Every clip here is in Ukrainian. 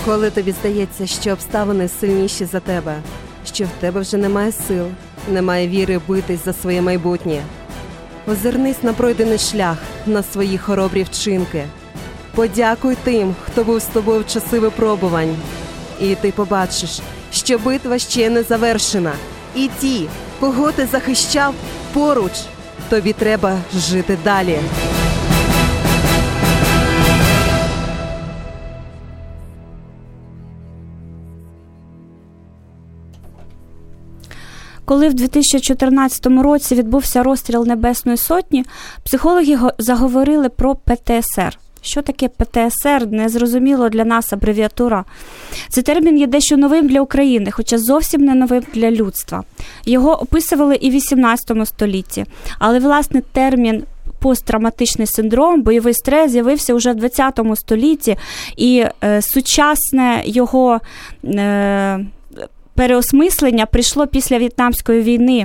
Коли тобі здається, що обставини сильніші за тебе, що в тебе вже немає сил, немає віри битись за своє майбутнє, озирнись на пройдений шлях, на свої хоробрі вчинки. Подякуй тим, хто був з тобою в часи випробувань. І ти побачиш, що битва ще не завершена. І ті, кого ти захищав, поруч. Тобі треба жити далі. Коли в 2014 році відбувся розстріл Небесної Сотні, психологи заговорили про ПТСР. Що таке ПТСР? Незрозуміло для нас абревіатура. Цей термін є дещо новим для України, хоча зовсім не новим для людства. Його описували і в 18 столітті. Але, власне, термін посттравматичний синдром, бойовий стрес з'явився уже в 20 столітті, і сучасне його переосмислення прийшло після В'єтнамської війни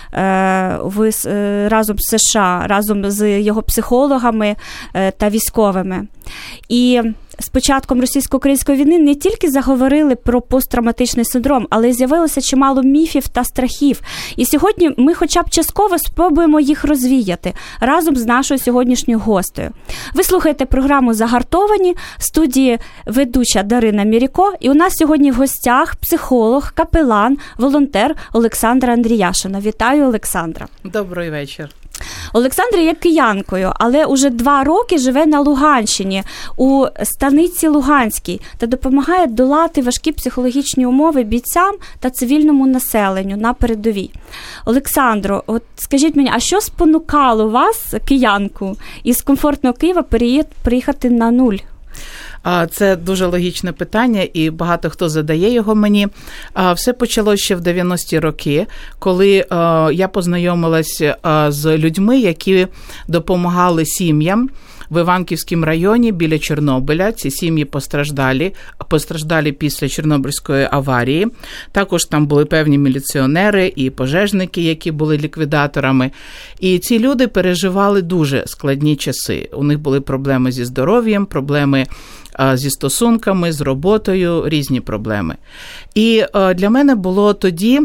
разом з США, разом з його психологами та військовими. І з початком російсько-української війни не тільки заговорили про посттравматичний синдром, але й з'явилося чимало міфів та страхів. І сьогодні ми хоча б частково спробуємо їх розвіяти разом з нашою сьогоднішньою гостею. Ви слухаєте програму «Загартовані», в студії ведуча Дарина Міріко, і у нас сьогодні в гостях психолог, капелан, волонтер Олександра Андріяшина. Вітаю, Олександра. Добрий вечір. Олександра є киянкою, але уже 2 роки живе на Луганщині, у станиці Луганській, та допомагає долати важкі психологічні умови бійцям та цивільному населенню на передовій. Олександро, от скажіть мені, а що спонукало вас, киянку, із комфортного Києва приїхати на нуль? Це дуже логічне питання, і багато хто задає його мені. Все почалося ще в 90-ті роки, коли я познайомилася з людьми, які допомагали сім'ям в Іванківському районі біля Чорнобиля. Ці сім'ї постраждалі після Чорнобильської аварії. Також там були певні міліціонери і пожежники, які були ліквідаторами. І ці люди переживали дуже складні часи. У них були проблеми зі здоров'ям, проблеми зі стосунками, з роботою, різні проблеми. І для мене було тоді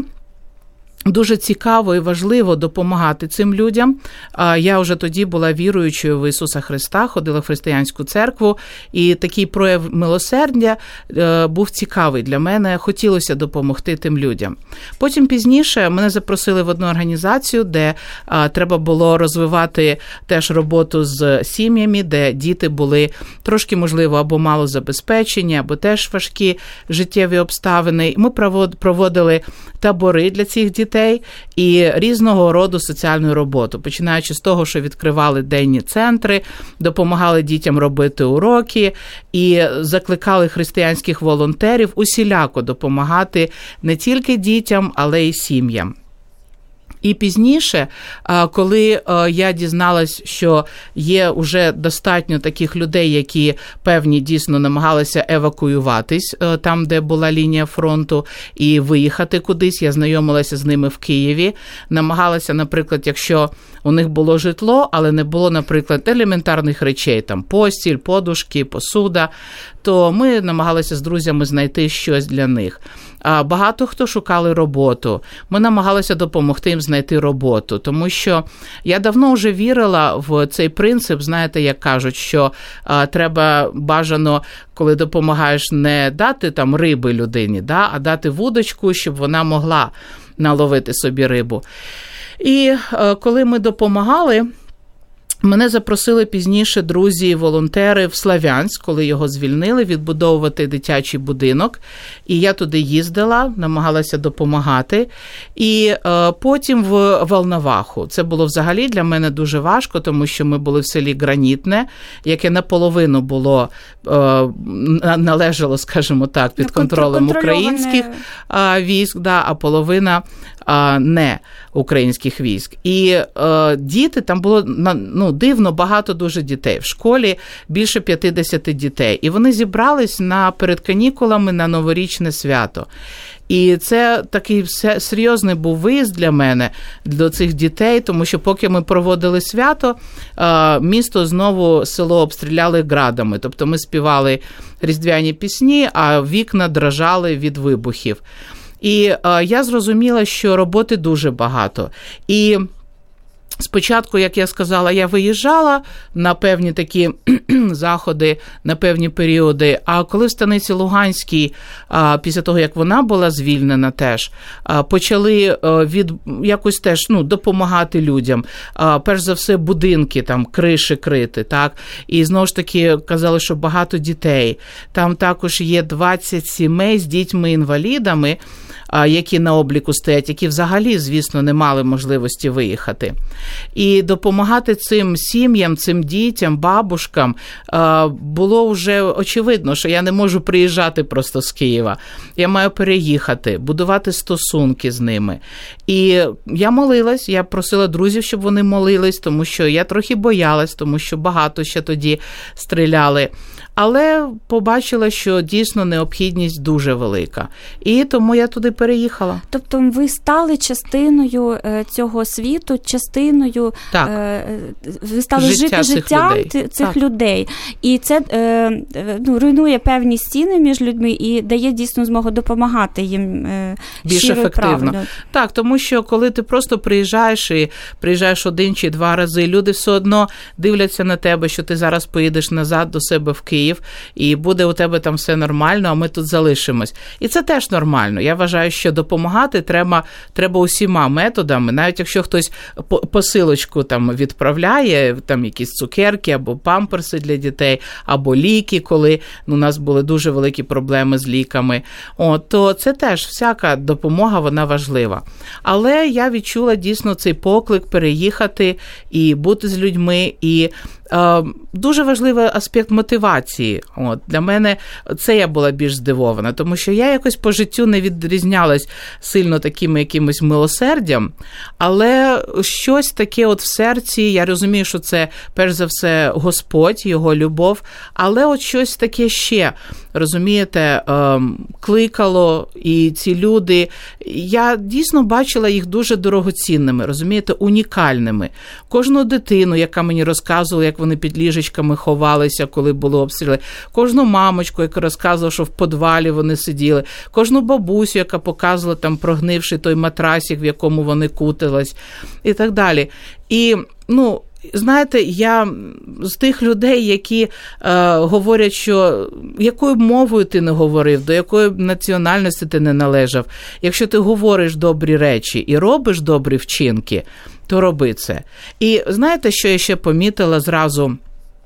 дуже цікаво і важливо допомагати цим людям. Я вже тоді була віруючою в Ісуса Христа, ходила в християнську церкву, і такий прояв милосердя був цікавий для мене, хотілося допомогти тим людям. Потім пізніше мене запросили в одну організацію, де треба було розвивати теж роботу з сім'ями, де діти були трошки, можливо, або мало забезпечені, або теж важкі життєві обставини. Ми проводили табори для цих дітей і різного роду соціальну роботу, починаючи з того, що відкривали денні центри, допомагали дітям робити уроки і закликали християнських волонтерів усіляко допомагати не тільки дітям, але й сім'ям. І пізніше, коли я дізналась, що є вже достатньо таких людей, які певні дійсно намагалися евакуюватись там, де була лінія фронту, і виїхати кудись, я знайомилася з ними в Києві, намагалася, наприклад, якщо у них було житло, але не було, наприклад, елементарних речей, там постіль, подушки, посуда, то ми намагалися з друзями знайти щось для них. Багато хто шукали роботу. Ми намагалися допомогти їм знайти роботу, тому що я давно вже вірила в цей принцип, знаєте, як кажуть, що треба бажано, коли допомагаєш, не дати там риби людині, а дати вудочку, щоб вона могла наловити собі рибу. І коли ми допомагали, мене запросили пізніше друзі-волонтери в Слов'янськ, коли його звільнили, відбудовувати дитячий будинок. І я туди їздила, намагалася допомагати. І потім в Волноваху. Це було взагалі для мене дуже важко, тому що ми були в селі Гранітне, яке наполовину було, належало, скажімо так, під контролем українських військ, а половина не українських військ. І діти, там було дивно багато дуже дітей. В школі більше 50 дітей. І вони зібрались перед канікулами на новорічне свято. І це такий серйозний був виїзд для мене, до цих дітей, тому що поки ми проводили свято, місто знову, село обстріляли градами. Тобто ми співали різдвяні пісні, а вікна дрожали від вибухів. І я зрозуміла, що роботи дуже багато. І спочатку, як я сказала, я виїжджала на певні такі заходи, на певні періоди, а коли в станиці Луганській, після того, як вона була звільнена теж, почали якось теж допомагати людям. Перш за все, будинки, там, криші крити, так? І знову ж таки казали, що багато дітей. Там також є 20 сімей з дітьми-інвалідами, які на обліку стоять, які взагалі, звісно, не мали можливості виїхати. І допомагати цим сім'ям, цим дітям, бабушкам було вже очевидно, що я не можу приїжджати просто з Києва. Я маю переїхати, будувати стосунки з ними. І я молилась, я просила друзів, щоб вони молились, тому що я трохи боялась, тому що багато ще тоді стріляли. Але побачила, що дійсно необхідність дуже велика. І тому я туди переїхала. Тобто ви стали частиною цього світу, частиною, ви стали жити життям цих людей. І це руйнує певні стіни між людьми і дає дійсно змогу допомагати їм більш ефективно. Так, тому що коли ти просто приїжджаєш і приїжджаєш 1 чи 2 рази, люди все одно дивляться на тебе, що ти зараз поїдеш назад до себе в Київ, і буде у тебе там все нормально, а ми тут залишимось. І це теж нормально. Я вважаю, що допомагати треба усіма методами, навіть якщо хтось посилочку там відправляє, там якісь цукерки або памперси для дітей, або ліки, коли у нас були дуже великі проблеми з ліками, то це теж всяка допомога, вона важлива. Але я відчула дійсно цей поклик переїхати і бути з людьми, і дуже важливий аспект мотивації. Для мене це я була більш здивована, тому що я якось по життю не відрізнялась сильно таким якимось милосердям, але щось таке в серці, я розумію, що це перш за все Господь, Його любов, але щось таке ще, розумієте, кликало, і ці люди, я дійсно бачила їх дуже дорогоцінними, розумієте, унікальними. Кожну дитину, яка мені розказувала, як вони під ліжечками ховалися, коли були обстріли. Кожну мамочку, яка розказувала, що в підвалі вони сиділи. Кожну бабусю, яка показувала там прогнивши той матрасик, в якому вони кутились. І так далі. І, знаєте, я з тих людей, які говорять, що якою б мовою ти не говорив, до якої б національності ти не належав, якщо ти говориш добрі речі і робиш добрі вчинки, то роби це. І знаєте, що я ще помітила зразу?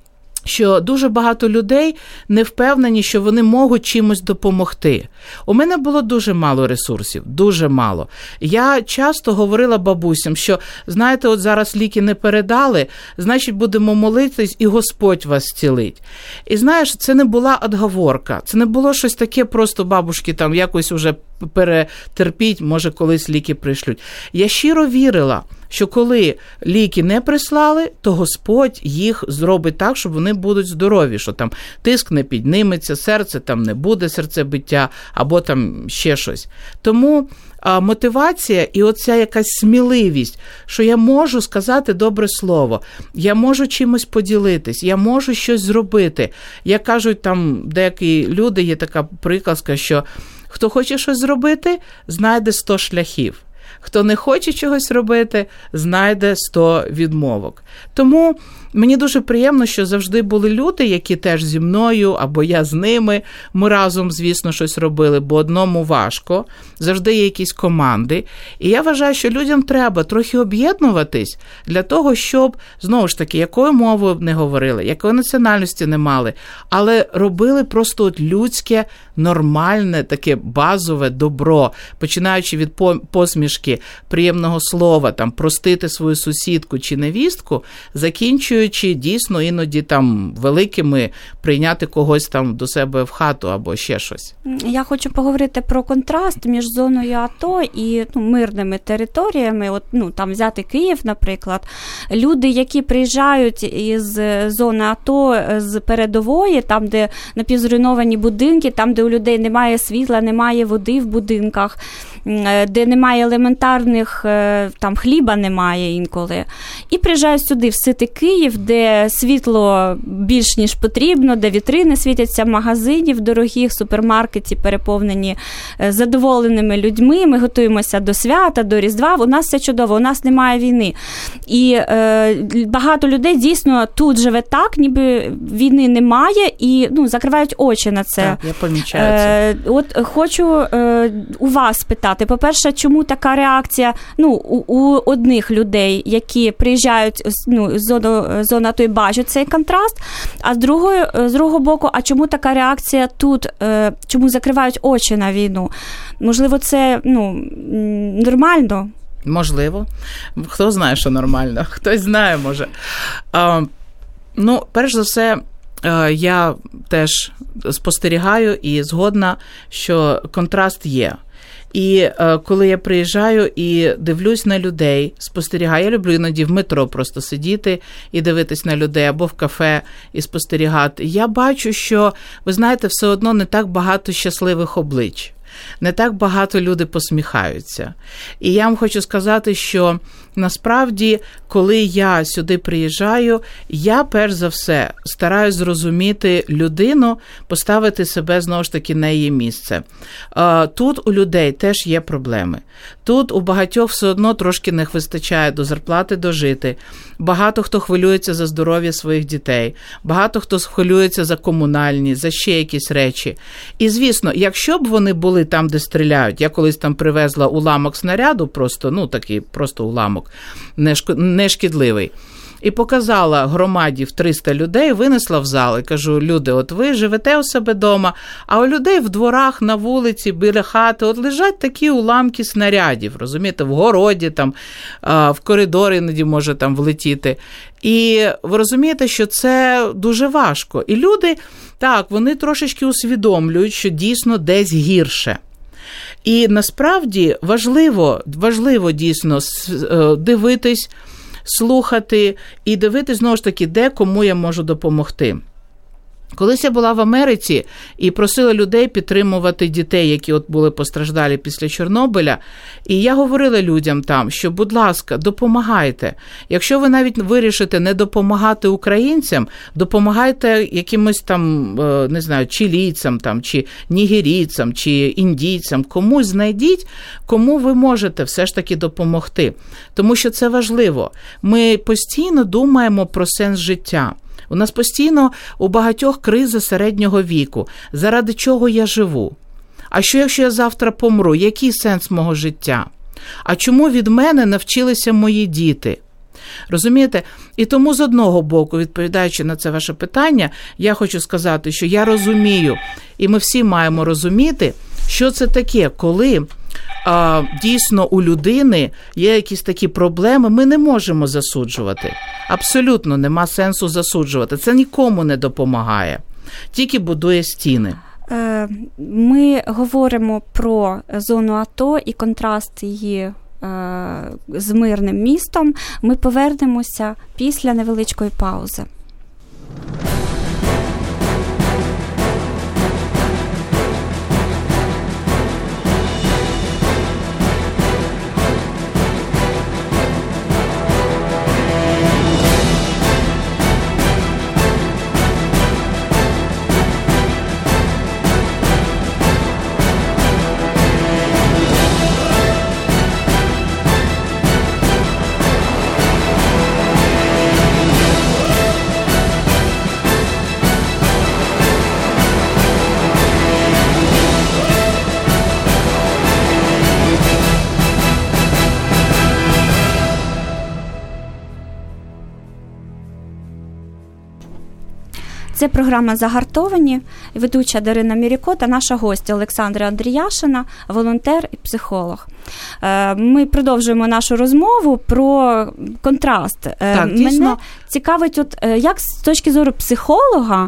Що дуже багато людей не впевнені, що вони можуть чимось допомогти. У мене було дуже мало ресурсів, дуже мало. Я часто говорила бабусям, що, знаєте, от зараз ліки не передали, значить будемо молитись і Господь вас зцілить. І знаєш, це не була отговорка, це не було щось таке, просто бабушки там якось уже перетерпіть, може колись ліки прийшлють. Я щиро вірила, що коли ліки не прислали, то Господь їх зробить так, що вони будуть здорові, що там тиск не підніметься, серце там не буде серцебиття, або там ще щось. Тому мотивація і оця якась сміливість, що я можу сказати добре слово, я можу чимось поділитись, я можу щось зробити. Як кажуть там деякі люди, є така приказка, що хто хоче щось зробити, знайде 100 шляхів. Хто не хоче чогось робити, знайде 100 відмовок. Тому мені дуже приємно, що завжди були люди, які теж зі мною, або я з ними. Ми разом, звісно, щось робили, бо одному важко. Завжди є якісь команди. І я вважаю, що людям треба трохи об'єднуватись для того, щоб, знову ж таки, якою мовою б не говорили, якої національності не мали, але робили просто людське, нормальне, таке базове добро, починаючи від посмішки, приємного слова, там, простити свою сусідку чи невістку, закінчуючи вирішуючи дійсно іноді там великими прийняти когось там до себе в хату або ще щось. Я хочу поговорити про контраст між зоною АТО і мирними територіями. От, там взяти Київ, наприклад. Люди, які приїжджають із зони АТО, з передової, там, де напівзруйновані будинки, там, де у людей немає світла, немає води в будинках, де немає елементарних, там хліба немає інколи. І приїжджають сюди, в ситий Київ, де світло більш ніж потрібно, де вітрини світяться магазинів дорогих, супермаркеті переповнені задоволеними людьми. Ми готуємося до свята, до Різдва. У нас все чудово, у нас немає війни. І багато людей дійсно тут живе так, ніби війни немає, і закривають очі на це. Так, я помічаю це. От хочу у вас питати, по-перше, чому така реакція у одних людей, які приїжджають з зони АТО і бачать цей контраст, а з другого боку, а чому така реакція тут, чому закривають очі на війну? Можливо, це нормально? Можливо. Хто знає, що нормально? Хтось знає, може. Перш за все, я теж спостерігаю і згодна, що контраст є. І коли я приїжджаю і дивлюсь на людей, спостерігаю, я люблю іноді в метро просто сидіти і дивитись на людей, або в кафе і спостерігати. Я бачу, що, ви знаєте, все одно не так багато щасливих облич. Не так багато люди посміхаються. І я вам хочу сказати, що насправді, коли я сюди приїжджаю, я перш за все стараюсь зрозуміти людину, поставити себе знову ж таки на її місце. Тут у людей теж є проблеми. Тут у багатьох все одно трошки не вистачає до зарплати дожити. Багато хто хвилюється за здоров'я своїх дітей. Багато хто хвилюється за комунальні, за ще якісь речі. І, звісно, якщо б вони були там, де стріляють, я колись там привезла уламок снаряду, просто, такий просто уламок, не шкідливий. І показала громаді в 300 людей, винесла в зал і кажу: люди, от ви живете у себе вдома, а у людей в дворах, на вулиці, біля хати, от лежать такі уламки снарядів, розумієте, в городі, там, в коридорі іноді може там влетіти. І ви розумієте, що це дуже важко. І люди, так, вони трошечки усвідомлюють, що дійсно десь гірше. І насправді важливо дійсно дивитись, слухати і дивитись, знову ж таки, де кому я можу допомогти. Колись я була в Америці і просила людей підтримувати дітей, які от були постраждалі після Чорнобиля. І я говорила людям там, що, будь ласка, допомагайте. Якщо ви навіть вирішите не допомагати українцям, допомагайте якимось там, не знаю, чилійцям там, чи нігерійцям, чи індійцям. Комусь знайдіть, кому ви можете все ж таки допомогти. Тому що це важливо. Ми постійно думаємо про сенс життя. У нас постійно у багатьох криза середнього віку. Заради чого я живу? А що, якщо я завтра помру? Який сенс мого життя? А чому від мене навчилися мої діти? Розумієте? І тому з одного боку, відповідаючи на це ваше питання, я хочу сказати, що я розумію, і ми всі маємо розуміти, що це таке, коли дійсно у людини є якісь такі проблеми, ми не можемо засуджувати. Абсолютно нема сенсу засуджувати. Це нікому не допомагає. Тільки будує стіни. Ми говоримо про зону АТО і контраст її з мирним містом. Ми повернемося після невеличкої паузи. Це програма «Загартовані», ведуча Дарина Міріко та наша гостя Олександра Андріяшина, волонтер і психолог. Ми продовжуємо нашу розмову про контраст. Так, дійсно. Мене цікавить, як з точки зору психолога,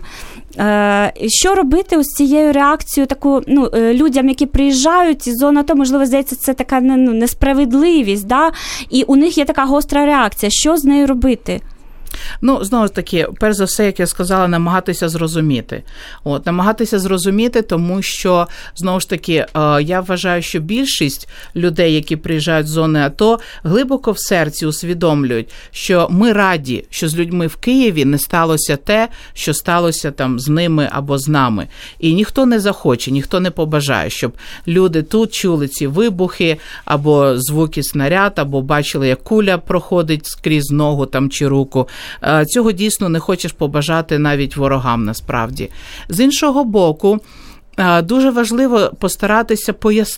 що робити ось цією реакцією людям, які приїжджають із зони АТО, можливо, здається, це така несправедливість, да? І у них є така гостра реакція. Що з нею робити? Знову ж таки, перш за все, як я сказала, намагатися зрозуміти. Намагатися зрозуміти, тому що, знову ж таки, я вважаю, що більшість людей, які приїжджають з зони АТО, глибоко в серці усвідомлюють, що ми раді, що з людьми в Києві не сталося те, що сталося там з ними або з нами. І ніхто не захоче, ніхто не побажає, щоб люди тут чули ці вибухи, або звуки снаряд, або бачили, як куля проходить скрізь ногу там чи руку. Цього дійсно не хочеш побажати навіть ворогам насправді. З іншого боку, дуже важливо постаратися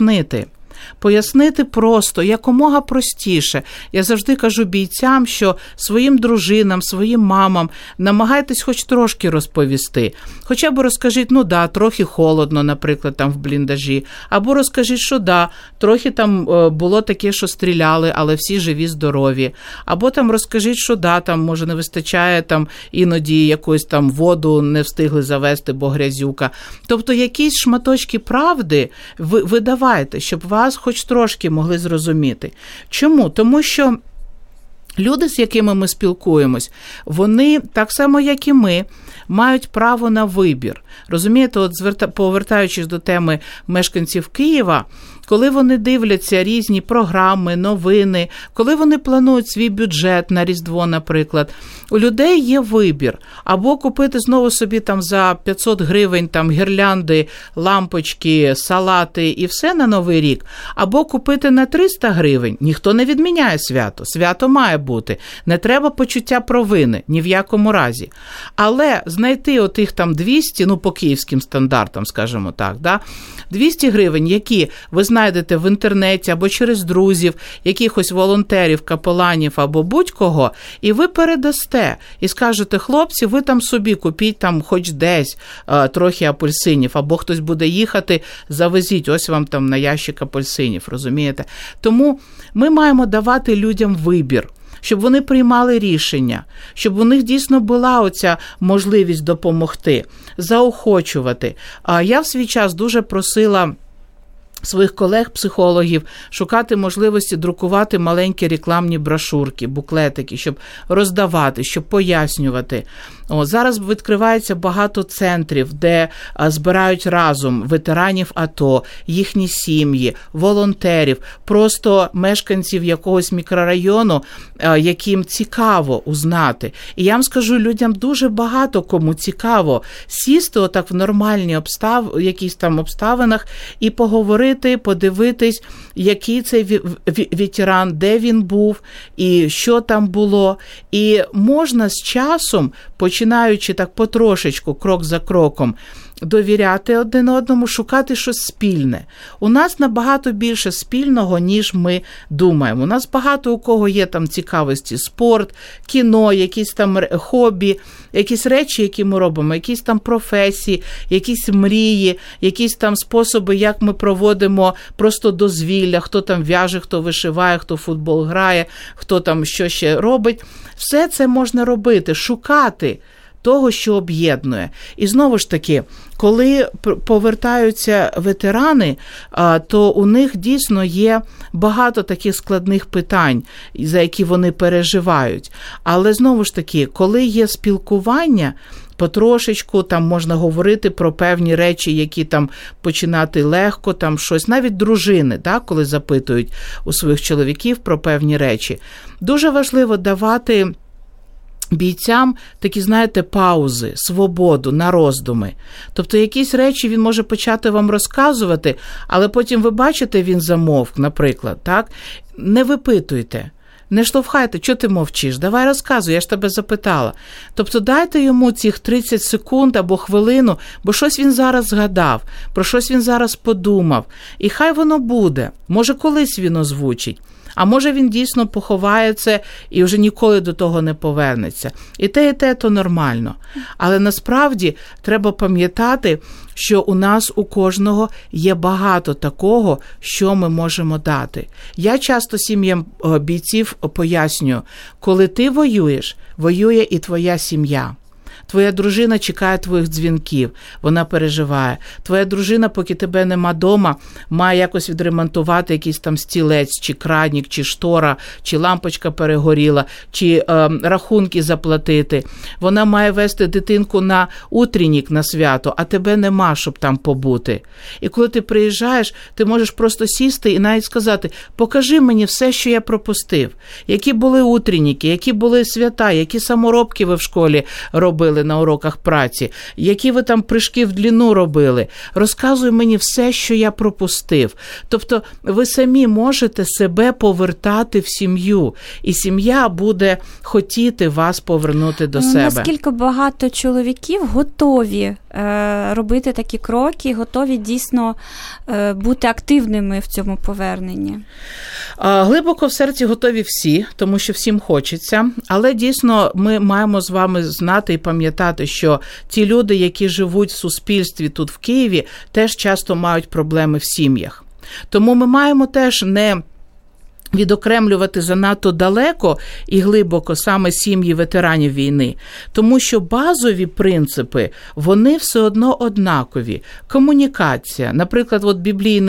пояснити просто, якомога простіше. Я завжди кажу бійцям, що своїм дружинам, своїм мамам намагайтесь хоч трошки розповісти. Хоча б розкажіть, трохи холодно, наприклад, там в бліндажі. Або розкажіть, що трохи там було таке, що стріляли, але всі живі, здорові. Або там розкажіть, що там, може, не вистачає там іноді якусь там воду не встигли завести, бо грязюка. Тобто якісь шматочки правди ви давайте, щоб вас хоч трошки могли зрозуміти. Чому? Тому що люди, з якими ми спілкуємось, вони, так само, як і ми, мають право на вибір. Розумієте, повертаючись до теми мешканців Києва, коли вони дивляться різні програми, новини, коли вони планують свій бюджет на Різдво, наприклад, у людей є вибір. Або купити знову собі там за 500 гривень там гірлянди, лампочки, салати і все на Новий рік, або купити на 300 гривень. Ніхто не відміняє свято. Свято має бути. Не треба почуття провини, ні в якому разі. Але знайти отих там 200, по київським стандартам, скажімо так, 200 гривень, які ви знайдете в інтернеті або через друзів, якихось волонтерів, капеланів або будь-кого, і ви передасте, і скажете, хлопці, ви там собі купіть там хоч десь трохи апельсинів, або хтось буде їхати, завезіть, ось вам там на ящик апельсинів, розумієте? Тому ми маємо давати людям вибір, щоб вони приймали рішення, щоб у них дійсно була оця можливість допомогти, заохочувати. Я в свій час дуже просила своїх колег-психологів шукати можливості друкувати маленькі рекламні брошурки, буклетики, щоб роздавати, щоб пояснювати. Зараз відкривається багато центрів, де збирають разом ветеранів АТО, їхні сім'ї, волонтерів, просто мешканців якогось мікрорайону, яким цікаво узнати. І я вам скажу, людям дуже багато кому цікаво сісти отак в нормальні якісь там обставинах і поговорити, подивитись, який цей ветеран, де він був і що там було. І можна з часом, починаючи так потрошечку, крок за кроком, довіряти один одному, шукати щось спільне. У нас набагато більше спільного, ніж ми думаємо. У нас багато у кого є там цікавості, спорт, кіно, якісь там хобі, якісь речі, які ми робимо, якісь там професії, якісь мрії, якісь там способи, як ми проводимо просто дозвілля, хто там в'яже, хто вишиває, хто в футбол грає, хто там що ще робить. Все це можна робити, шукати того, що об'єднує. І знову ж таки, коли повертаються ветерани, то у них дійсно є багато таких складних питань, за які вони переживають. Але знову ж таки, коли є спілкування, потрошечку там можна говорити про певні речі, які там починати легко, там щось, навіть дружини, коли запитують у своїх чоловіків про певні речі. Дуже важливо давати бійцям такі, знаєте, паузи, свободу на роздуми. Тобто якісь речі він може почати вам розказувати, але потім ви бачите, він замовк, наприклад, так? Не випитуйте. Не штовхайте, що ти мовчиш, давай розказуй, я ж тебе запитала. Тобто дайте йому цих 30 секунд або хвилину, бо щось він зараз згадав, про щось він зараз подумав. І хай воно буде, може колись він озвучить. А може він дійсно поховає це і вже ніколи до того не повернеться. І те то нормально. Але насправді треба пам'ятати, що у нас у кожного є багато такого, що ми можемо дати. Я часто сім'ям бійців пояснюю, коли ти воюєш, воює і твоя сім'я. Твоя дружина чекає твоїх дзвінків, вона переживає. Твоя дружина, поки тебе нема дома, має якось відремонтувати якийсь там стілець, чи кранік, чи штора, чи лампочка перегоріла, чи рахунки заплатити. Вона має вести дитинку на утреннік, на свято, а тебе нема, щоб там побути. І коли ти приїжджаєш, ти можеш просто сісти і навіть сказати, покажи мені все, що я пропустив. Які були утренніки, які були свята, які саморобки ви в школі робили на уроках праці, які ви там прыжки в длину робили. Розказуй мені все, що я пропустив. Тобто ви самі можете себе повертати в сім'ю, і сім'я буде хотіти вас повернути до себе. Наскільки багато чоловіків готові робити такі кроки, готові дійсно бути активними в цьому поверненні? Глибоко в серці готові всі, тому що всім хочеться, але дійсно ми маємо з вами знати і пам'ятати, що ті люди, які живуть в суспільстві тут в Києві, теж часто мають проблеми в сім'ях. Тому ми маємо теж не відокремлювати занадто далеко і глибоко саме сім'ї ветеранів війни, тому що базові принципи, вони все одно однакові. Комунікація, наприклад, от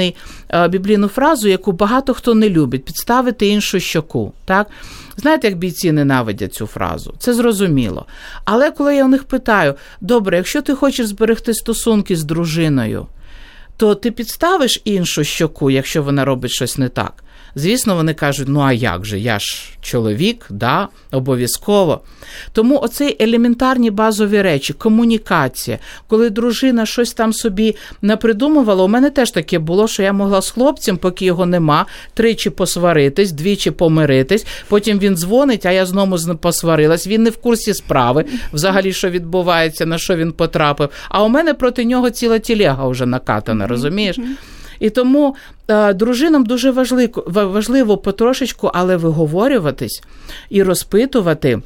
біблійну фразу, яку багато хто не любить, підставити іншу щоку, так? Знаєте, як бійці ненавидять цю фразу? Це зрозуміло. Але коли я у них питаю, добре, якщо ти хочеш зберегти стосунки з дружиною, то ти підставиш іншу щоку, якщо вона робить щось не так? Звісно, вони кажуть, ну а як же, я ж чоловік, да, обов'язково. Тому оцей елементарні базові речі, комунікація, коли дружина щось там собі напридумувала, у мене теж таке було, що я могла з хлопцем, поки його нема, 3 посваритись, 2 помиритись, потім він дзвонить, а я знову з ним посварилась, він не в курсі справи, взагалі, що відбувається, на що він потрапив, а у мене проти нього ціла телега вже накатана, розумієш? І тому дружинам дуже важливо потрошечку, але виговорюватись і розпитувати.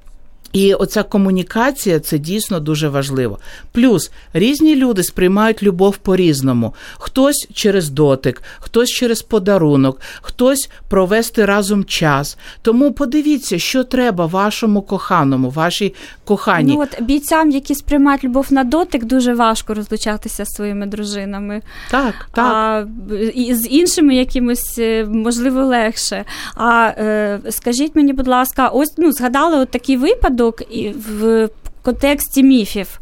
І оця комунікація – це дійсно дуже важливо. Плюс різні люди сприймають любов по-різному. Хтось через дотик, хтось через подарунок, хтось провести разом час. Тому подивіться, що треба вашому коханому, вашій коханій. Ну от бійцям, які сприймають любов на дотик, дуже важко розлучатися з своїми дружинами. Так, так. І з іншими якимось, можливо, легше. Скажіть мені, будь ласка, ось, згадали от такий випадок в контексті міфів.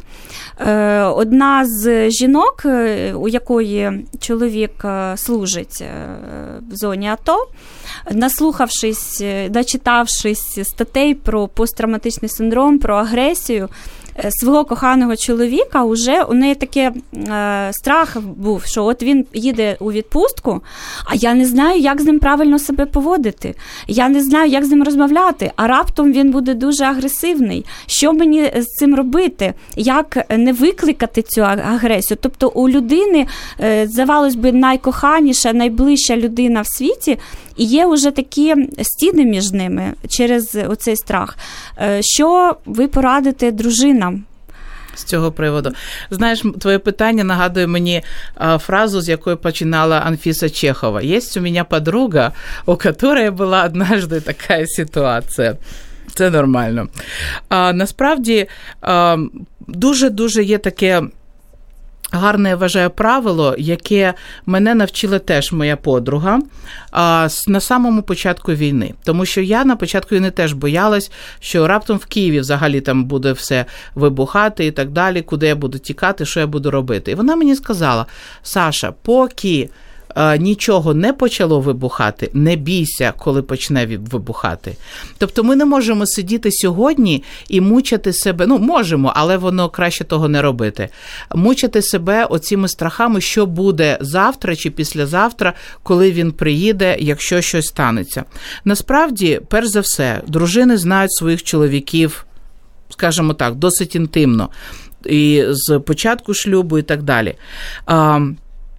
Одна з жінок, у якої чоловік служить в зоні АТО, наслухавшись, начитавшись статей про посттравматичний синдром, про агресію свого коханого чоловіка, уже у неї таке страх був, що от він їде у відпустку, а я не знаю, як з ним правильно себе поводити. Я не знаю, як з ним розмовляти, а раптом він буде дуже агресивний. Що мені з цим робити? Як не викликати цю агресію? Тобто у людини, здавалось би, найкоханіша, найближча людина в світі, і є вже такі стіни між ними через оцей страх. Що ви порадите дружинам? З цього приводу. Знаєш, твоє питання нагадує мені фразу, з якої починала Анфіса Чехова. Есть у меня подруга, у которой была однажды такая ситуація. Це нормально. Насправді, дуже-дуже є таке гарне, я вважаю, правило, яке мене навчила теж моя подруга на самому початку війни. Тому що я на початку війни теж боялась, що раптом в Києві взагалі там буде все вибухати і так далі, куди я буду тікати, що я буду робити. І вона мені сказала, Саша, поки нічого не почало вибухати, не бійся, коли почне вибухати. Тобто ми не можемо сидіти сьогодні і мучити себе, можемо, але воно краще того не робити. Мучити себе оціми страхами, що буде завтра чи післязавтра, коли він приїде, якщо щось станеться. Насправді, перш за все, дружини знають своїх чоловіків, скажімо так, досить інтимно, і з початку шлюбу і так далі.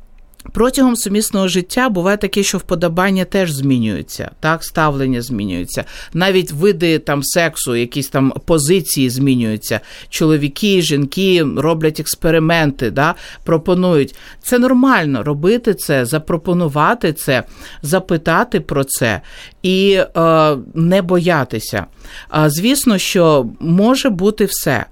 Протягом сумісного життя буває таке, що вподобання теж змінюються, так, ставлення змінюється. Навіть види там сексу, якісь там позиції змінюються. Чоловіки, жінки роблять експерименти, да, пропонують. Це нормально робити це, запропонувати це, запитати про це і не боятися. Звісно, що може бути все,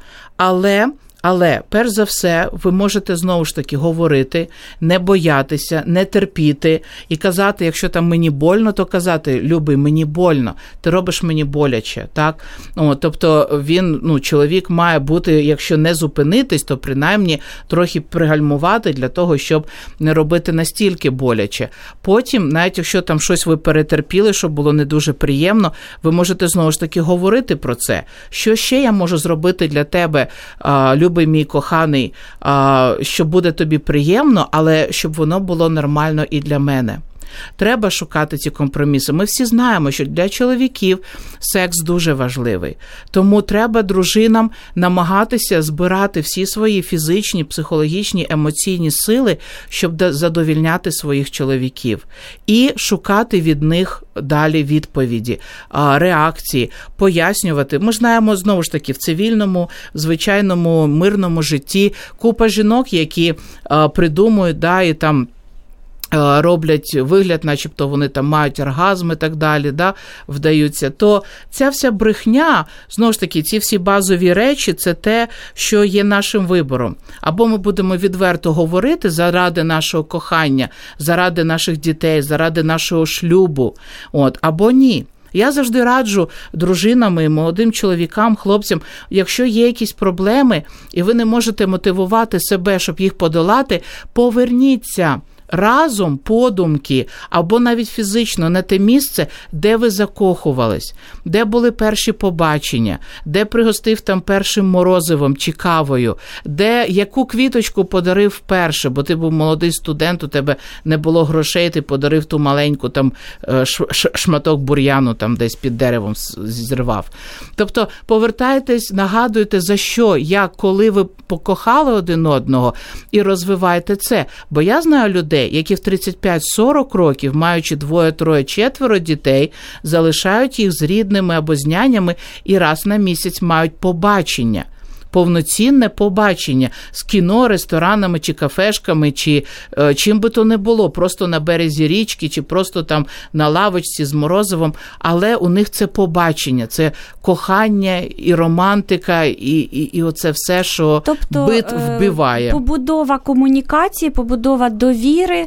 але, перш за все, ви можете знову ж таки говорити, не боятися, не терпіти і казати, якщо там мені больно, то казати, любий, мені больно, ти робиш мені боляче, так? Тобто чоловік має бути, якщо не зупинитись, то принаймні трохи пригальмувати для того, щоб не робити настільки боляче. Потім, навіть якщо там щось ви перетерпіли, що було не дуже приємно, ви можете знову ж таки говорити про це. Що ще я можу зробити для тебе, любий мій коханий, що буде тобі приємно, але щоб воно було нормально і для мене. Треба шукати ці компроміси. Ми всі знаємо, що для чоловіків секс дуже важливий. Тому треба дружинам намагатися збирати всі свої фізичні, психологічні, емоційні сили, щоб задовільняти своїх чоловіків. І шукати від них далі відповіді, реакції, пояснювати. Ми знаємо, знову ж таки, в цивільному, звичайному, мирному житті купа жінок, які придумують, да, і там роблять вигляд, начебто вони там мають оргазм і так далі, да, вдаються, то ця вся брехня, знову ж таки, ці всі базові речі, це те, що є нашим вибором. Або ми будемо відверто говорити заради нашого кохання, заради наших дітей, заради нашого шлюбу, або ні. Я завжди раджу дружинам і молодим чоловікам, хлопцям, якщо є якісь проблеми, і ви не можете мотивувати себе, щоб їх подолати, поверніться разом, подумки, або навіть фізично на те місце, де ви закохувались, де були перші побачення, де пригостив там першим морозивом чи кавою, де яку квіточку подарив вперше, бо ти був молодий студент, у тебе не було грошей, ти подарив ту маленьку там шматок бур'яну там десь під деревом зірвав. Тобто повертайтесь, нагадуйте, за що, як, коли ви покохали один одного і розвивайте це. Бо я знаю людей, які в 35-40 років, маючи 2, 3, 4 дітей, залишають їх з рідними або з нянями і раз на місяць мають побачення. Повноцінне побачення з кіно, ресторанами чи кафешками, чи чим би то не було, просто на березі річки, чи просто там на лавочці з морозивом, але у них це побачення, це кохання і романтика, і оце все, що бит вбиває. Побудова комунікації, побудова довіри,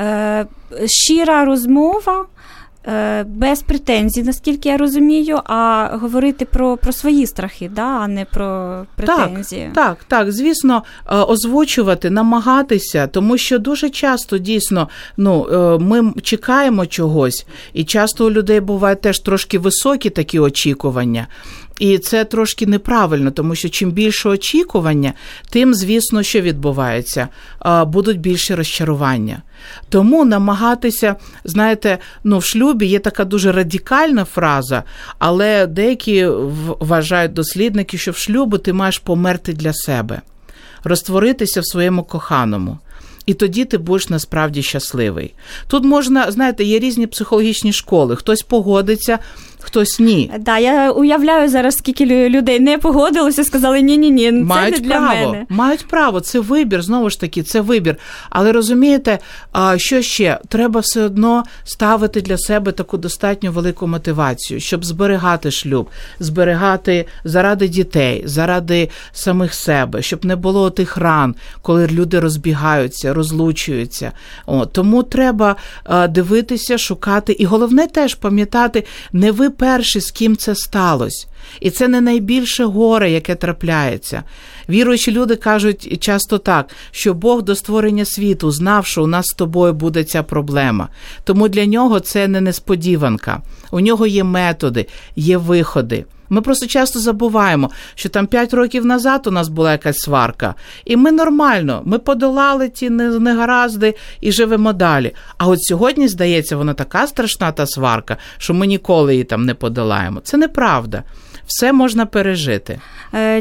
щира розмова, без претензій, наскільки я розумію, а говорити про свої страхи, да, а не про претензії. Так, звісно, озвучувати, намагатися, тому що дуже часто, дійсно, ми чекаємо чогось, і часто у людей бувають теж трошки високі такі очікування. І це трошки неправильно, тому що чим більше очікування, тим, звісно, що відбувається, будуть більше розчарування. Тому намагатися, знаєте, в шлюбі є така дуже радикальна фраза, але деякі вважають дослідники, що в шлюбі ти маєш померти для себе, розтворитися в своєму коханому. І тоді ти будеш насправді щасливий. Тут можна, знаєте, є різні психологічні школи. Хтось погодиться, хтось ні. Да, я уявляю зараз, скільки людей не погодилося, сказали ні, це не для мене. Мають право, це вибір, знову ж таки, це вибір. Але розумієте, що ще? Треба все одно ставити для себе таку достатньо велику мотивацію, щоб зберігати шлюб, зберігати заради дітей, заради самих себе, щоб не було тих ран, коли люди розбігаються, розлучуються. Тому треба дивитися, шукати. І головне теж пам'ятати, не ви перші, з ким це сталося. І це не найбільше горе, яке трапляється. Віруючі люди кажуть часто так, що Бог до створення світу знав, що у нас з тобою буде ця проблема. Тому для нього це не несподіванка. У нього є методи, є виходи. Ми просто часто забуваємо, що там 5 років назад у нас була якась сварка, і ми нормально, ми подолали ті негаразди і живемо далі. А от сьогодні, здається, вона така страшна, та сварка, що ми ніколи її там не подолаємо. Це неправда. Все можна пережити.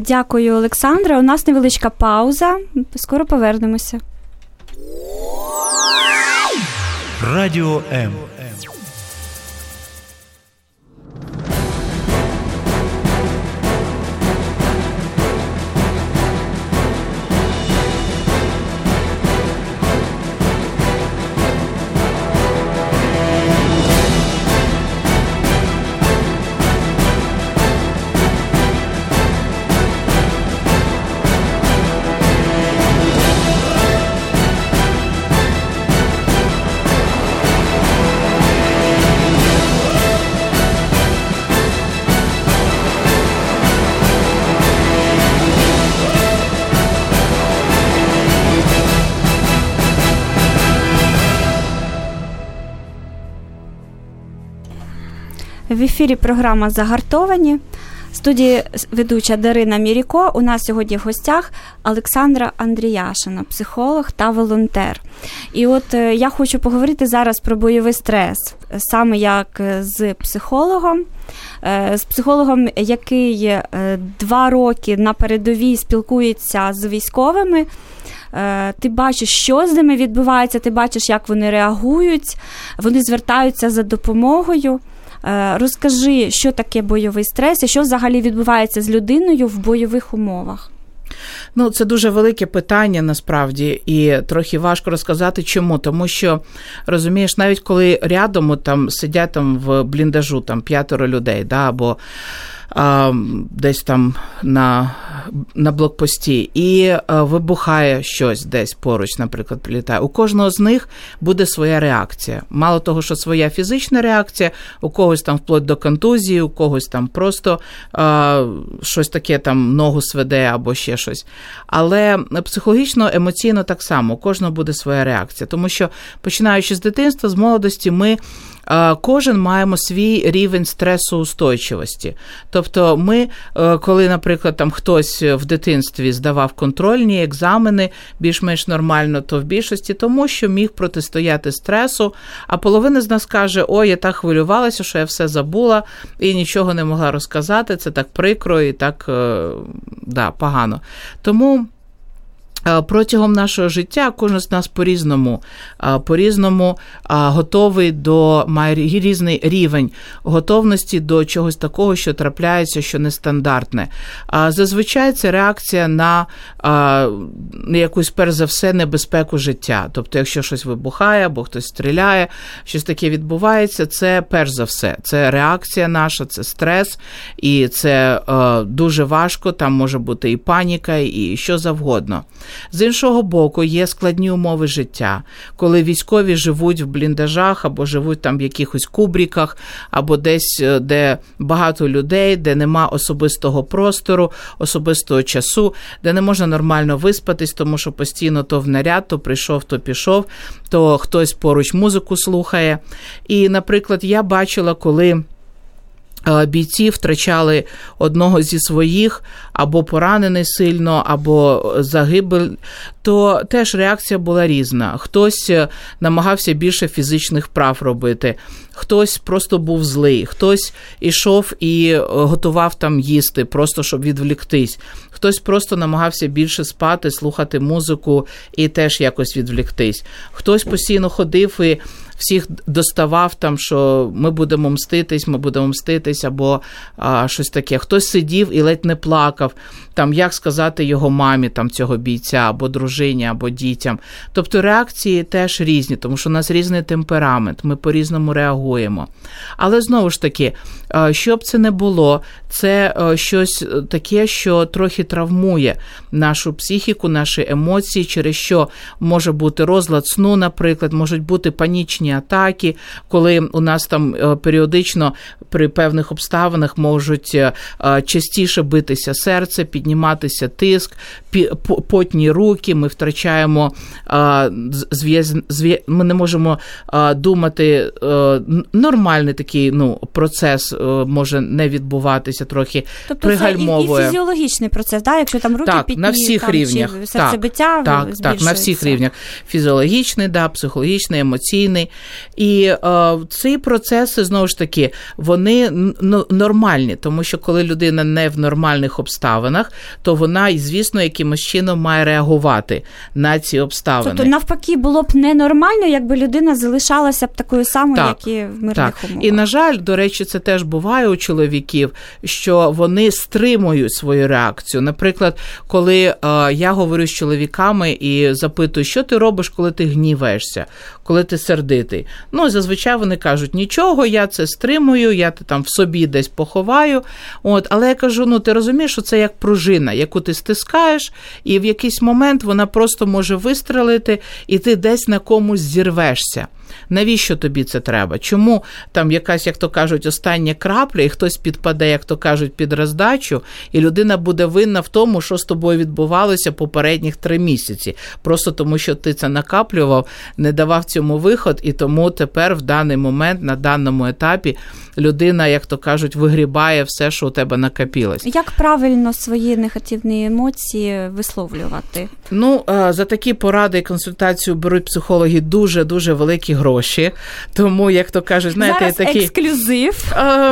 Дякую, Олександра. У нас невеличка пауза. Скоро повернемося. Радіо М. В ефірі програма «Загартовані». В студії ведуча Дарина Міріко. У нас сьогодні в гостях Олександра Андріяшина, психолог та волонтер. І от я хочу поговорити зараз про бойовий стрес, саме як з психологом, який 2 роки на передовій спілкується з військовими. Ти бачиш, що з ними відбувається, ти бачиш, як вони реагують, вони звертаються за допомогою. Розкажи, що таке бойовий стрес і що взагалі відбувається з людиною в бойових умовах? Це дуже велике питання, насправді, і трохи важко розказати, чому. Тому що, розумієш, навіть коли рядом сидять в бліндажу 5 людей, або десь там на блокпості, і вибухає щось десь поруч, наприклад, прилітає. У кожного з них буде своя реакція. Мало того, що своя фізична реакція, у когось вплоть до контузії, у когось просто щось таке ногу сведе або ще щось. Але психологічно, емоційно так само, у кожного буде своя реакція. Тому що, починаючи з дитинства, з молодості, ми кожен маємо свій рівень стресоустойчивості. Тобто ми, коли, наприклад, хтось в дитинстві здавав контрольні екзамени більш-менш нормально, то в більшості тому, що міг протистояти стресу, а половина з нас каже: ой, я так хвилювалася, що я все забула і нічого не могла розказати, це так прикро і так, погано. Тому протягом нашого життя кожен з нас по-різному готовий має різний рівень готовності до чогось такого, що трапляється, що нестандартне. Зазвичай це реакція на якусь, перш за все, небезпеку життя. Тобто, якщо щось вибухає, або хтось стріляє, щось таке відбувається, це перш за все. Це реакція наша, це стрес, і це дуже важко, там може бути і паніка, і що завгодно. З іншого боку, є складні умови життя, коли військові живуть в бліндажах, або живуть в якихось кубриках, або десь, де багато людей, де нема особистого простору, особистого часу, де не можна нормально виспатись, тому що постійно то в наряд, то прийшов, то пішов, то хтось поруч музику слухає. І, наприклад, я бачила, коли бійці втрачали одного зі своїх, або поранений сильно, або загибель, то теж реакція була різна. Хтось намагався більше фізичних вправ робити, хтось просто був злий, хтось ішов і готував їсти, просто щоб відвліктись. Хтось просто намагався більше спати, слухати музику і теж якось відвліктись. Хтось постійно ходив і всіх доставав що ми будемо мститись, або щось таке. Хтось сидів і ледь не плакав, як сказати його мамі, цього бійця, або дружині, або дітям. Тобто реакції теж різні, тому що у нас різний темперамент, ми по-різному реагуємо. Але знову ж таки, що б це не було, це щось таке, що трохи травмує нашу психіку, наші емоції, через що може бути розлад сну, наприклад, можуть бути панічні атаки, коли у нас періодично при певних обставинах можуть частіше битися серце, підніматися тиск, потні руки, ми втрачаємо ми не можемо думати, нормальний такий процес може не відбуватися, трохи пригальмовує. Тобто це і фізіологічний процес, якщо руки підні, на всіх рівнях. Чи серцебиття збільшується? Так, на всіх рівнях. Фізіологічний, психологічний, емоційний. І ці процеси, знову ж таки, вони нормальні, тому що коли людина не в нормальних обставинах, то вона, звісно, якимось чином має реагувати на ці обставини. Тобто, навпаки, було б ненормально, якби людина залишалася б такою самою, так, як і в мирних умовах. І, на жаль, до речі, це теж буває у чоловіків, що вони стримують свою реакцію. Наприклад, коли я говорю з чоловіками і запитую, що ти робиш, коли ти гніваєшся, коли ти сердитий. Ну, зазвичай вони кажуть, нічого, я це стримую, я там в собі десь поховаю. Але я кажу, ти розумієш, що це як пружина, яку ти стискаєш, і в якийсь момент вона просто може вистрелити, і ти десь на комусь зірвешся. Навіщо тобі це треба? Чому там якась, як то кажуть, остання крапля, і хтось підпаде, як то кажуть, під роздачу, і людина буде винна в тому, що з тобою відбувалося попередніх 3 місяці. Просто тому, що ти це накаплював, не давав цьому виход, і тому тепер в даний момент, на даному етапі, людина, як то кажуть, вигрібає все, що у тебе накопилось. Як правильно свої негативні емоції висловлювати? За такі поради і консультацію беруть психологи дуже-дуже великі гроші. Тому, як то кажуть, знаєте, зараз такий ексклюзив.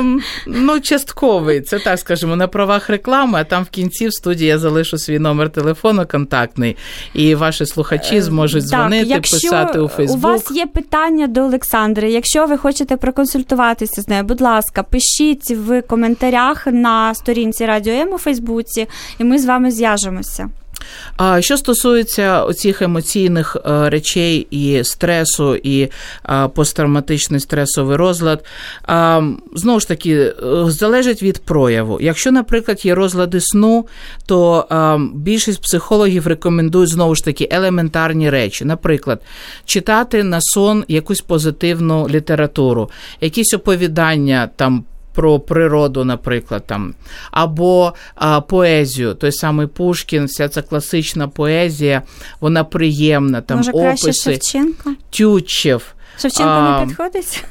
Частковий. Це так, скажімо, на правах реклами, а там в кінці в студії я залишу свій номер телефону контактний, і ваші слухачі зможуть дзвонити, писати у Фейсбук. У вас є питання до Олександри, якщо ви хочете проконсультуватися з нею, будь ласка, пишіть в коментарях на сторінці Радіо М у Фейсбуці, і ми з вами зв'яжемося. Що стосується оцих емоційних речей і стресу, і посттравматичний стресовий розлад, знову ж таки, залежить від прояву. Якщо, наприклад, є розлади сну, то більшість психологів рекомендують, знову ж таки, елементарні речі. Наприклад, читати на сон якусь позитивну літературу, якісь оповідання, там, про природу, наприклад, там, або поезію, той самий Пушкін, вся ця класична поезія, вона приємна, там може, описи. Може, краще Шевченко? Тютчев. Шевченко не підходить?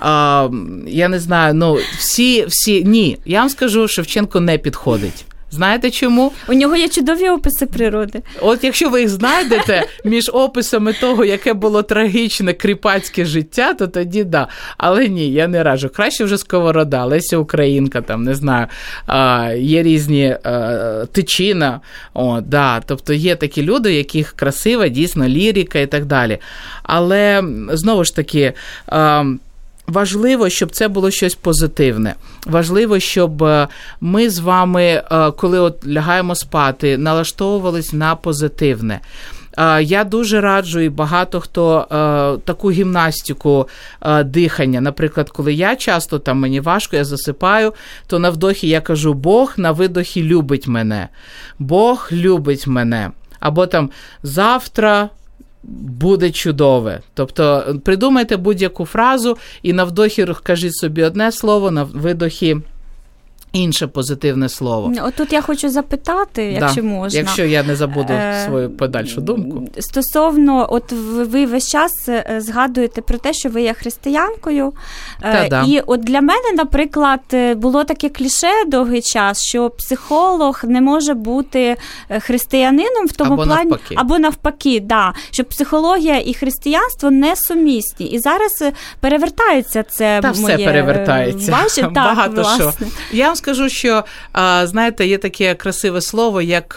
Я не знаю, всі, ні, я вам скажу, Шевченко не підходить. Знаєте чому? У нього є чудові описи природи. От якщо ви їх знайдете між описами того, яке було трагічне кріпацьке життя, то тоді да. Але ні, я не раджу. Краще вже Сковорода, Леся Українка, там, не знаю, є різні Тичина. Тобто є такі люди, у яких красива, дійсно, лірика і так далі. Але, знову ж таки, важливо, щоб це було щось позитивне. Важливо, щоб ми з вами, коли лягаємо спати, налаштовувались на позитивне. Я дуже раджу, і багато хто таку гімнастику дихання. Наприклад, коли я часто, там мені важко, я засипаю, то на вдохі я кажу «Бог», на видохі «любить мене». «Бог любить мене». Або там «завтра буде чудове». Тобто придумайте будь-яку фразу і на вдохі кажіть собі одне слово, на видохі інше позитивне слово. Отут я хочу запитати, якщо можна. Якщо я не забуду свою подальшу думку. Стосовно, от ви весь час згадуєте про те, що ви є християнкою. І от для мене, наприклад, було таке кліше довгий час, що психолог не може бути християнином в тому плані, або навпаки, да, що психологія і християнство не сумісні. І зараз перевертається це моє... все перевертається. Бачите? Багато так, що. Я вам скажу, що, знаєте, є таке красиве слово, як...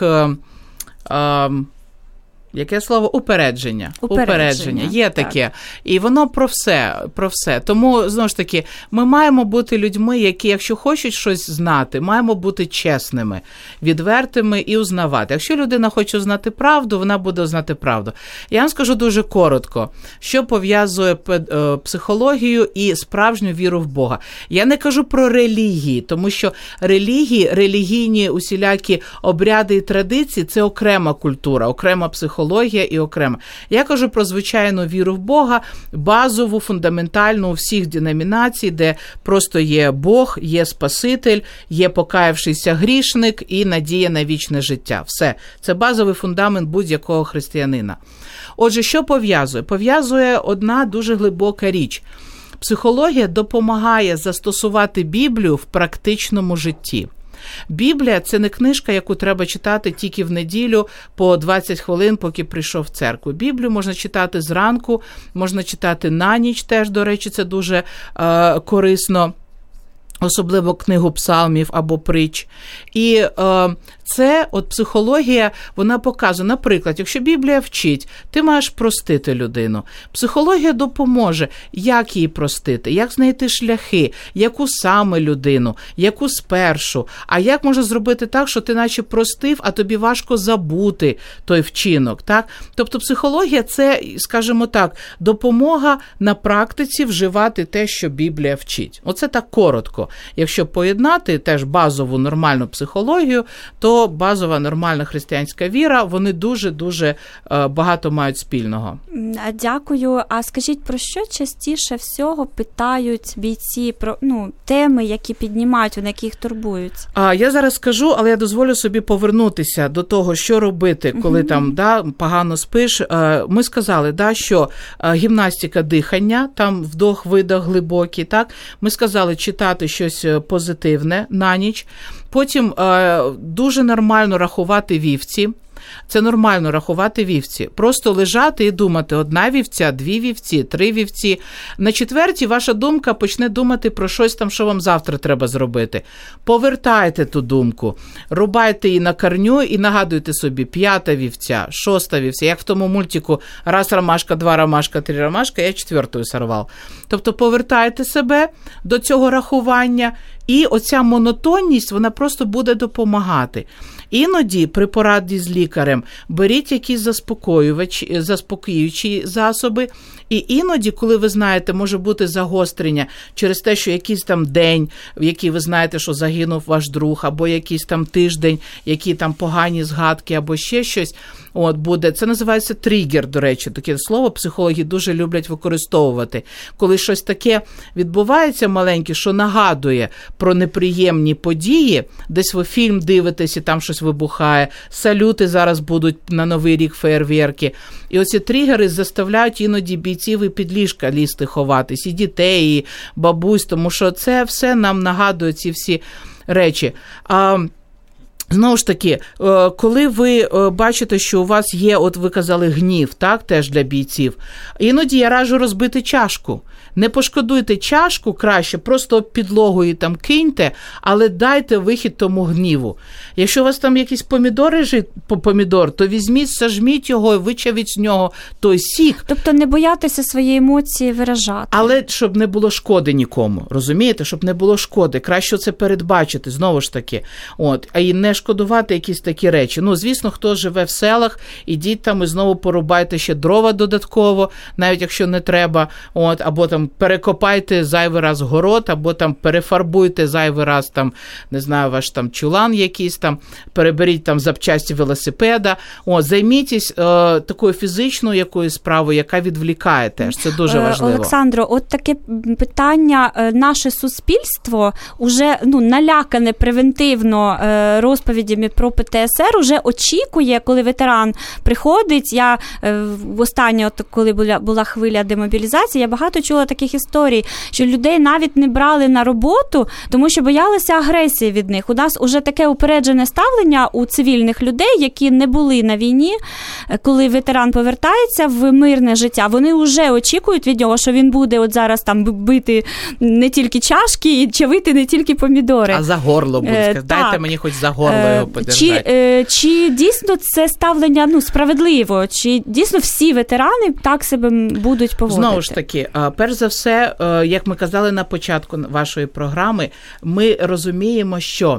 Яке слово? Упередження. Є таке. Так. І воно про все. Тому, знову ж таки, ми маємо бути людьми, які, якщо хочуть щось знати, маємо бути чесними, відвертими і узнавати. Якщо людина хоче знати правду, вона буде знати правду. Я вам скажу дуже коротко, що пов'язує психологію і справжню віру в Бога. Я не кажу про релігії, тому що релігійні усілякі обряди і традиції – це окрема культура, окрема психологія і окремо. Я кажу про звичайну віру в Бога, базову, фундаментальну у всіх деномінацій, де просто є Бог, є Спаситель, є покаявшийся грішник і надія на вічне життя. Все. Це базовий фундамент будь-якого християнина. Отже, що пов'язує? Пов'язує одна дуже глибока річ. Психологія допомагає застосувати Біблію в практичному житті. Біблія – це не книжка, яку треба читати тільки в неділю по 20 хвилин, поки прийшов в церкву. Біблію можна читати зранку, можна читати на ніч теж, до речі, це дуже корисно. Особливо книгу псалмів або притч. І це от психологія, вона показує, наприклад, якщо Біблія вчить, ти маєш простити людину. Психологія допоможе, як її простити, як знайти шляхи, яку саме людину, яку спершу, а як можна зробити так, що ти наче простив, а тобі важко забути той вчинок, так? Тобто психологія – це, скажімо так, допомога на практиці вживати те, що Біблія вчить. Оце так коротко. Якщо поєднати теж базову нормальну психологію, то базова нормальна християнська віра, вони дуже-дуже багато мають спільного. Дякую. А скажіть, про що частіше всього питають бійці, про теми, які піднімають, на яких турбують? Я зараз скажу, але я дозволю собі повернутися до того, що робити, коли там погано спиш. Ми сказали, що гімнастика дихання, там вдох-видох глибокий, так? Ми сказали читати щось позитивне на ніч. Потім дуже нормально рахувати вівці. Це нормально рахувати вівці. Просто лежати і думати: 1 вівця, 2 вівці, 3 вівці. На 4-й ваша думка почне думати про щось там, що вам завтра треба зробити. Повертайте ту думку, рубайте її на корню і нагадуйте собі: 5 вівця, 6 вівця. Як в тому мультику «Раз ромашка, 2 ромашка, 3 ромашка», я 4-ю сорвав. Тобто повертайте себе до цього рахування, і оця монотонність, вона просто буде допомагати. Іноді при пораді з лікарем беріть якісь заспокоюючі засоби, і іноді, коли ви знаєте, може бути загострення через те, що якийсь там день, в який ви знаєте, що загинув ваш друг, або якийсь там тиждень, які там погані згадки, або ще щось, буде. Це називається тригер, до речі, таке слово психологи дуже люблять використовувати. Коли щось таке відбувається маленьке, що нагадує про неприємні події, десь ви фільм дивитесь і там щось вибухає, салюти зараз будуть на Новий рік, феєрверки. І оці тригери заставляють іноді бійців і під ліжка лізти ховатись, і дітей, і бабусь, тому що це все нам нагадує ці всі речі. Знову ж таки, коли ви бачите, що у вас є, от ви казали, гнів, так, теж для бійців, іноді я раджу розбити чашку. Не пошкодуйте чашку, краще, просто підлогу її там киньте, але дайте вихід тому гніву. Якщо у вас там якісь помідор, то візьміть, сажміть його і вичавіть з нього той сік. Тобто не боятися свої емоції виражати. Але щоб не було шкоди нікому, розумієте? Щоб не було шкоди. Краще це передбачити, знову ж таки. А і не шкодувати якісь такі речі. Звісно, хто живе в селах, ідіть там і знову порубайте ще дрова додатково, навіть якщо не треба, або там перекопайте зайвий раз город, або там перефарбуйте зайвий раз там, не знаю, ваш там чулан якийсь там, переберіть там запчасті велосипеда. Займітесь такою фізичною якоюсь справою, яка відволікає теж. Це дуже важливо. Олександро, от таке питання. Наше суспільство уже налякане превентивно розповідями про ПТСР, уже очікує, коли ветеран приходить. Я востаннє, коли була хвиля демобілізації, я багато чула таких історій, що людей навіть не брали на роботу, тому що боялися агресії від них. У нас уже таке упереджене ставлення у цивільних людей, які не були на війні, коли ветеран повертається в мирне життя, вони вже очікують від нього, що він буде от зараз там бити не тільки чашки і чавити не тільки помідори. А за горло буде сказати. Дайте мені хоч за горло його подержати. Чи дійсно це ставлення справедливо? Чи дійсно всі ветерани так себе будуть поводити? Знову ж таки, перш за все, як ми казали на початку вашої програми, ми розуміємо, що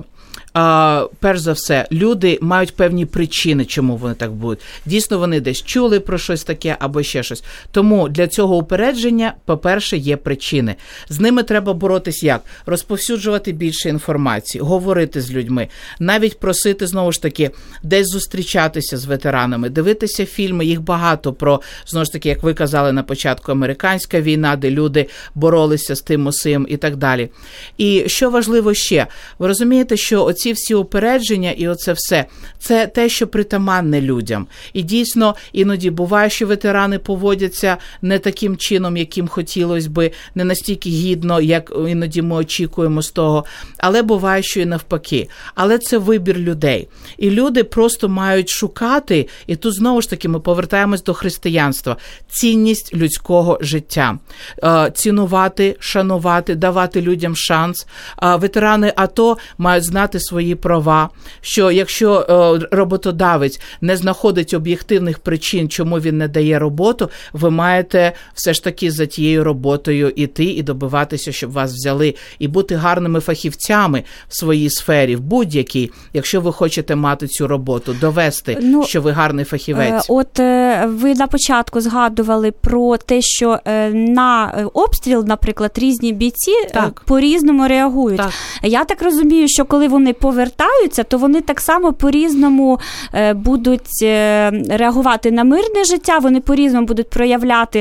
перш за все, люди мають певні причини, чому вони так будуть. Дійсно, вони десь чули про щось таке або ще щось. Тому для цього упередження, по-перше, є причини. З ними треба боротись як? Розповсюджувати більше інформації, говорити з людьми, навіть просити, знову ж таки, десь зустрічатися з ветеранами, дивитися фільми, їх багато про, знову ж таки, як ви казали на початку, американська війна, де люди боролися з тим усім і так далі. І що важливо ще? Ви розумієте, що оці всі упередження і оце все, це те, що притаманне людям. І дійсно, іноді буває, що ветерани поводяться не таким чином, яким хотілося би, не настільки гідно, як іноді ми очікуємо з того, але буває, що і навпаки. Але це вибір людей. І люди просто мають шукати, і тут знову ж таки ми повертаємось до християнства, цінність людського життя. Цінувати, шанувати, давати людям шанс. Ветерани АТО мають знати свої права, що якщо роботодавець не знаходить об'єктивних причин, чому він не дає роботу, ви маєте все ж таки за тією роботою іти і добиватися, щоб вас взяли, і бути гарними фахівцями в своїй сфері, в будь-якій, якщо ви хочете мати цю роботу, довести, що ви гарний фахівець. От ви на початку згадували про те, що на обстріл, наприклад, різні бійці по-різному реагують. Так. Я так розумію, що коли вони повертаються, то вони так само по-різному будуть реагувати на мирне життя, вони по-різному будуть проявляти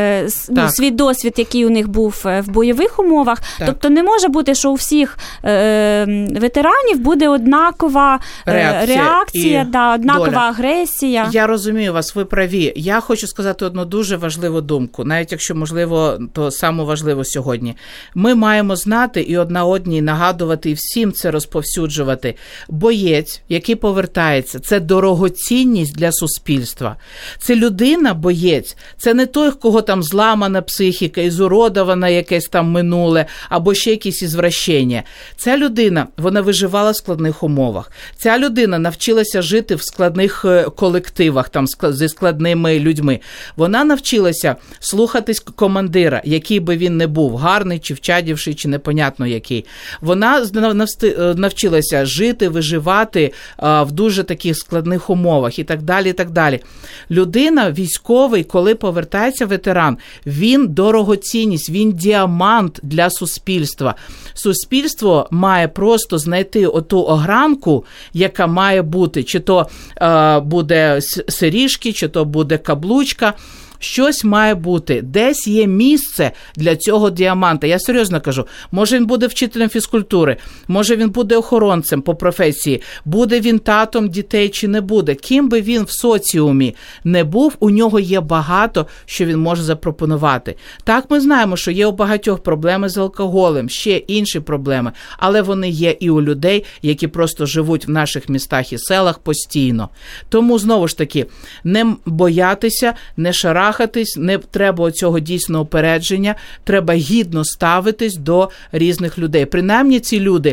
свій досвід, який у них був в бойових умовах. Так. Тобто не може бути, що у всіх ветеранів буде однакова реакція, однакова доля. Агресія. Я розумію вас, ви праві. Я хочу сказати одну дуже важливу думку, навіть якщо, можливо, то саме важливо сьогодні. Ми маємо знати і одна одній нагадувати, і всім це розповсюджувати. Боєць, який повертається, це дорогоцінність для суспільства. Це людина, боєць, це не той, кого там зламана психіка, ізуродована якесь там минуле, або ще якісь ізвращення. Ця людина, вона виживала в складних умовах. Ця людина навчилася жити в складних колективах, там, зі складними людьми. Вона навчилася слухатись командира, який би він не був, гарний, чи вчадівший, чи непонятно який. Вона навчилася жити, виживати в дуже таких складних умовах і так далі, і так далі. Людина, військовий, коли повертається ветеран, він дорогоцінність, він діамант для суспільства. Суспільство має просто знайти оту огранку, яка має бути, чи то буде сережки, чи то буде каблучка. Щось має бути. Десь є місце для цього діаманта. Я серйозно кажу. Може він буде вчителем фізкультури, може він буде охоронцем по професії, буде він татом дітей чи не буде. Ким би він в соціумі не був, у нього є багато, що він може запропонувати. Так, ми знаємо, що є у багатьох проблеми з алкоголем, ще інші проблеми, але вони є і у людей, які просто живуть в наших містах і селах постійно. Тому, знову ж таки, не боятися, не шарахатись, не треба цього дійсного упередження, треба гідно ставитись до різних людей. Принаймні ці люди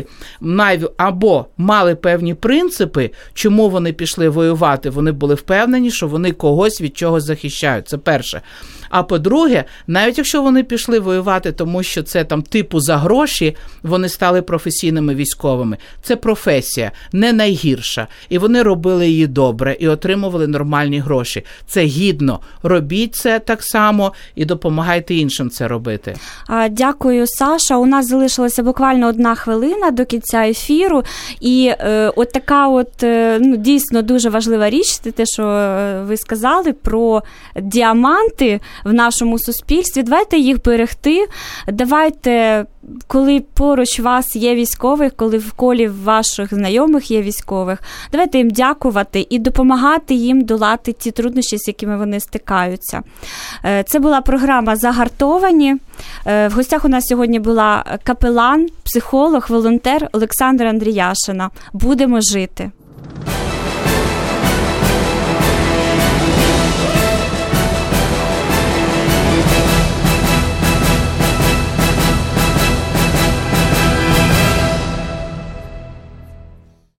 або мали певні принципи, чому вони пішли воювати, вони були впевнені, що вони когось від чогось захищають. Це перше. А по-друге, навіть якщо вони пішли воювати, тому що це там типу за гроші, вони стали професійними військовими. Це професія, не найгірша. І вони робили її добре і отримували нормальні гроші. Це гідно. Робіть це так само і допомагайте іншим це робити. Дякую, Саша. У нас залишилася буквально 1 хвилина до кінця ефіру. І от така дійсно дуже важлива річ, те, що ви сказали про діаманти в нашому суспільстві. Давайте їх берегти. Давайте, коли поруч вас є військових, коли в колі ваших знайомих є військових, давайте їм дякувати і допомагати їм долати ті труднощі, з якими вони стикаються. Це була програма «Загартовані». В гостях у нас сьогодні була капелан, психолог, волонтер Олександра Андріяшина. Будемо жити!